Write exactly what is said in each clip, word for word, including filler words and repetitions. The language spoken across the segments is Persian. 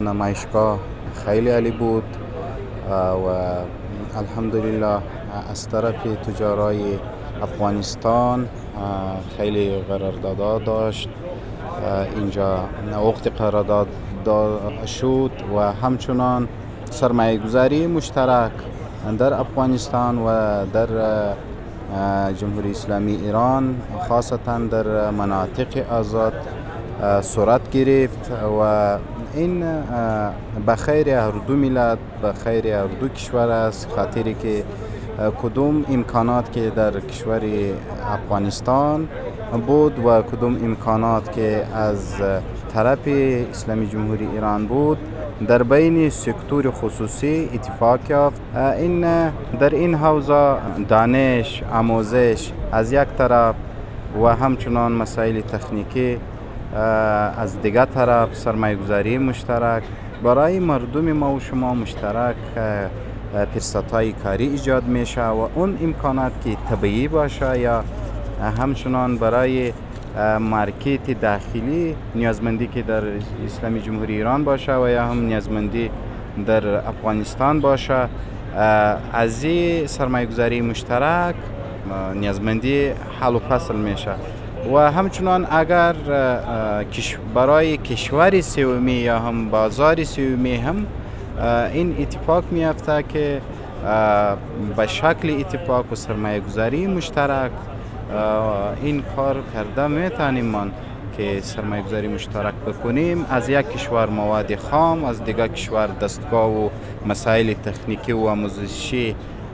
نمایشگاه خیلی عالی بود و الحمدلله از طرف تجارای افغانستان خیلی قرارداد داشت. اینجا وقت قرارداد شد و همچنان سرمایه گذاری مشترک در افغانستان و در جمهوری اسلامی ایران خاصتا در مناطق آزاد صورت گرفت و این بخیر هر دو ملت، بخیر هر دو کشور است، خاطری که کدوم امکانات که در کشور افغانستان بود و کدوم امکانات که از طرف اسلامی جمهوری ایران بود در بین سکتور خصوصی اتفاق یافت. این در این حوزه دانش، آموزش از یک طرف و همچنان مسائل تکنیکی از دیگر طرف، سرمایه گذاری مشترک برای مردم ما و شما مشترک فرصت‌های کاری ایجاد میشه و اون امکانات که طبیعی باشه یا همچنان برای مارکت داخلی نیازمندی که در اسلامی جمهوری ایران باشه و یا هم نیازمندی در افغانستان باشه، از این سرمایه گذاری مشترک نیازمندی حل و فصل میشه و همچنان اگر برای کشور سومی یا هم بازار سومی هم این اتفاق میفته که به شکل اتفاق و سرمایه گذاری مشترک این کار کرده میتونیم من که سرمایه گذاری مشترک بکنیم، از یک کشور مواد خام، از دیگر کشور دستگاه و مسائل تکنیکی و آموزشی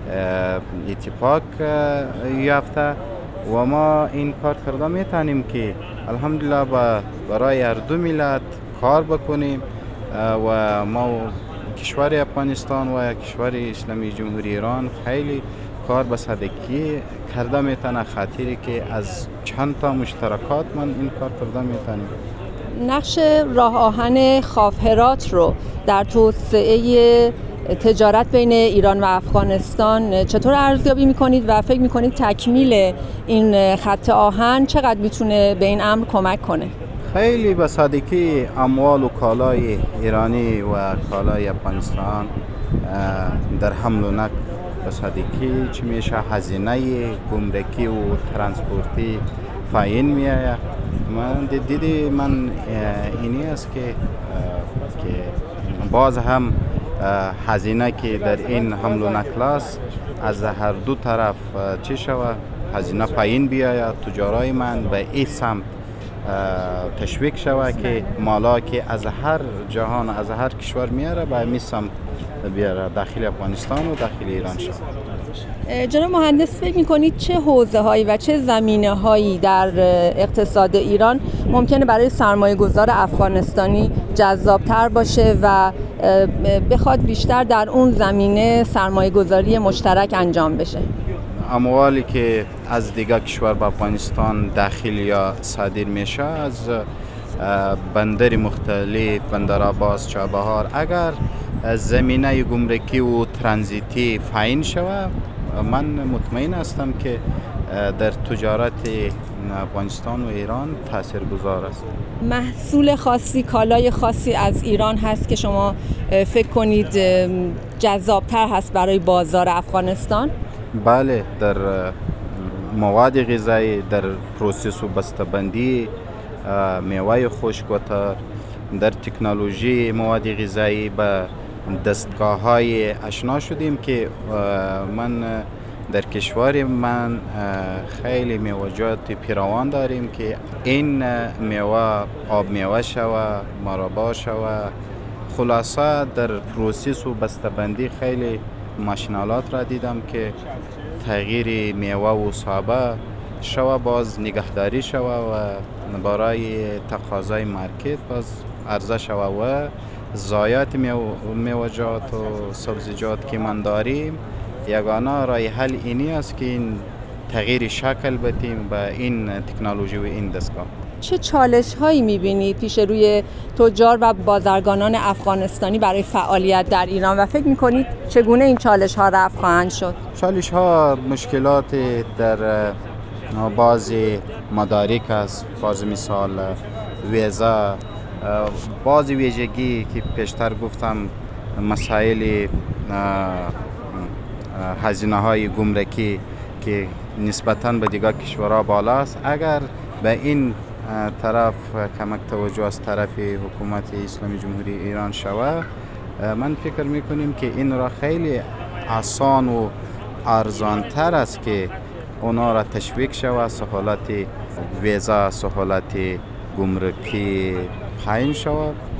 اتفاق یافته و ما این کار کرده میتونیم که الحمدلله برای هر دو ملت کار بکنیم و ما کشور افغانستان و کشور اسلامی جمهوری ایران خیلی کار به صدقی کرده میتونه، خاطری که از چند تا مشترکات من این کار کرده میتونیم. نقش راه آهن خاف-هرات رو در توسعه تجارت بین ایران و افغانستان چطور ارزیابی میکنید و فکر میکنید تکمیل این خط آهن چقدر میتونه به این امر کمک کنه؟ خیلی به صدقی اموال و کالای ایرانی و کالای افغانستان در حمل و نقل به صدقی چی میشه هزینه گمرکی و ترانسپورتی فاین میآید. من دیدی من اینی است که که باز هم هزینه که در این حمل و نقل است از هر دو طرف چی شود هزینه پایین بیاید، تجارای من به این سمت تشویق شود که مالا که از هر جهان از هر کشور میاره به این سمت بیاره داخل افغانستان و داخل ایران شود. جناب مهندس فکر میکنید چه حوزه هایی و چه زمینه هایی در اقتصاد ایران ممکنه برای سرمایه گذار افغانستانی جذابتر باشه و بخواد بیشتر در اون زمینه سرمایه گذاری مشترک انجام بشه؟ اموالی که از دیگر کشور به افغانستان داخل یا صادر میشه از بندر مختلف، بندر عباس، چابهار، اگر زمینه گمرکی و ترانزیتی فاین شود من مطمئن هستم که در تجارت افغانستان و ایران تاثیرگذار است. محصول خاصی، کالای خاصی از ایران هست که شما فکر کنید جذابتر هست برای بازار افغانستان؟ بله، در مواد غذایی، در پروسس و بسته‌بندی میوه خشک و تر، در تکنولوژی مواد غذایی به دستگاه‌های آشنا شدیم که من در کشور من خیلی میوه‌جات پیروان داریم که این میوه آب میوه شود، مربا شود، خلاصه در پروسس و بسته‌بندی خیلی ماشینالات را دیدم که تغییر میوه و سابه شود، باز نگهداری شود و برای تقاضای مارکت باز عرضه شود و ضایعات میوه‌جات و سبزیجات که من داریم یگانه راه حل اینی است که این تغییر شکل بدیم به این تکنولوژی و این دستگاه. چه چالش هایی میبینید پیش روی تجار و بازرگانان افغانستانی برای فعالیت در ایران و فکر میکنید چگونه این چالش ها رفع خواهند شد؟ چالش ها مشکلات در بعضی مدارک است، بعض مثال ویزا باز ویژگی که پیشتر گفتم مسائل هزینه های گمرکی که نسبتاً به دیگر کشورها بالاست، اگر به این طرف کمک توجه از طرف حکومت اسلامی جمهوری ایران شود، من فکر میکنیم که این را خیلی آسان و ارزان تر است که اونا را تشویق شود، سهولت ویزا، سهولت گمرکی پایین شود